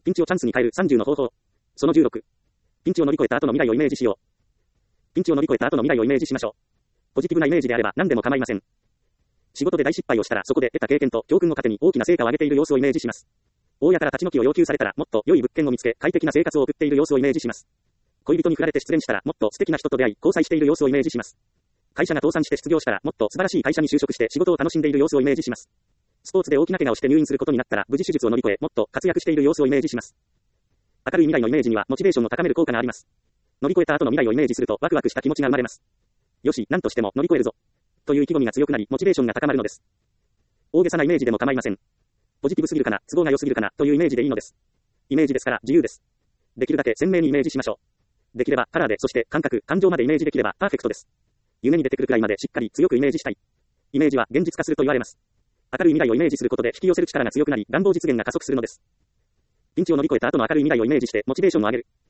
ピンチをチャンスに変える30の方法。その16。ピンチを乗り越えた後の未来をイメージしよう。ピンチを乗り越えた後の未来をイメージしましょう。ポジティブなイメージであれば何でも構いません。仕事で大失敗をしたらそこで得た経験と教訓を糧に大きな成果を上げている様子をイメージします。大家から立ち退きを要求されたらもっと良い物件を見つけ快適な生活を送っている様子をイメージします。恋人に振られて失恋したらもっと素敵な人と出会い交際している様子をイメージします。会社が倒産して失業したらもっと素晴らしい会社に就職して仕事を楽しんでいる様子をイメージします。スポーツで大きな怪我をして入院することになったら無事手術を乗り越えもっと活躍している様子をイメージします。明るい未来のイメージにはモチベーションを高める効果があります。乗り越えた後の未来をイメージするとワクワクした気持ちが生まれます。よし、何としても乗り越えるぞ。という意気込みが強くなりモチベーションが高まるのです。大げさなイメージでも構いません。ポジティブすぎるかな、都合が良すぎるかなというイメージでいいのです。イメージですから自由です。できるだけ鮮明にイメージしましょう。できればカラーで、そして感覚、感情までイメージできればパーフェクトです。夢に出てくるくらいまでしっかり強くイメージしたい。イメージは現実化すると言われます。明るい未来をイメージすることで引き寄せる力が強くなり願望実現が加速するのです。ピンチを乗り越えた後の明るい未来をイメージしてモチベーションを上げる。